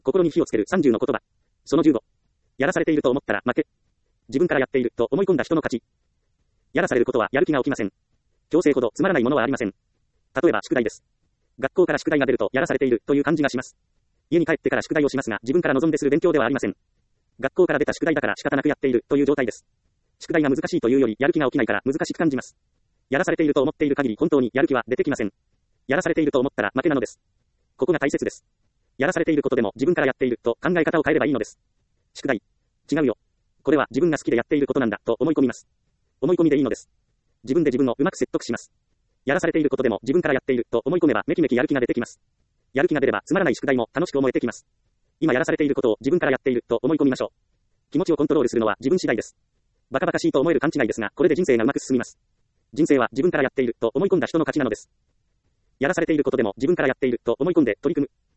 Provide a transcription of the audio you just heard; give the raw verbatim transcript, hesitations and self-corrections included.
心に火をつけるさんじゅうの言葉。そのじゅうご。やらされていると思ったら負け。自分からやっていると思い込んだ人の勝ち。やらされることはやる気が起きません。強制ほどつまらないものはありません。例えば宿題です。学校から宿題が出るとやらされているという感じがします。家に帰ってから宿題をしますが、自分から望んでする勉強ではありません。学校から出た宿題だから仕方なくやっているという状態です。宿題が難しいというよりやる気が起きないから難しく感じます。やらされていると思っている限り本当にやる気は出てきません。やらされていると思ったら負けなのです。ここが大切です。やらされていることでも自分からやっていると考え方を変えればいいのです。宿題。違うよ。これは自分が好きでやっていることなんだと思い込みます。思い込みでいいのです。自分で自分をうまく説得します。やらされていることでも自分からやっていると思い込めばめきめきやる気が出てきます。やる気が出ればつまらない宿題も楽しく思えてきます。今やらされていることを自分からやっていると思い込みましょう。気持ちをコントロールするのは自分次第です。バカバカしいと思える勘違いですが、これで人生がうまく進みます。人生は自分からやっていると思い込んだ人の勝ちなのです。やらされていることでも自分からやっていると思い込んで取り組む。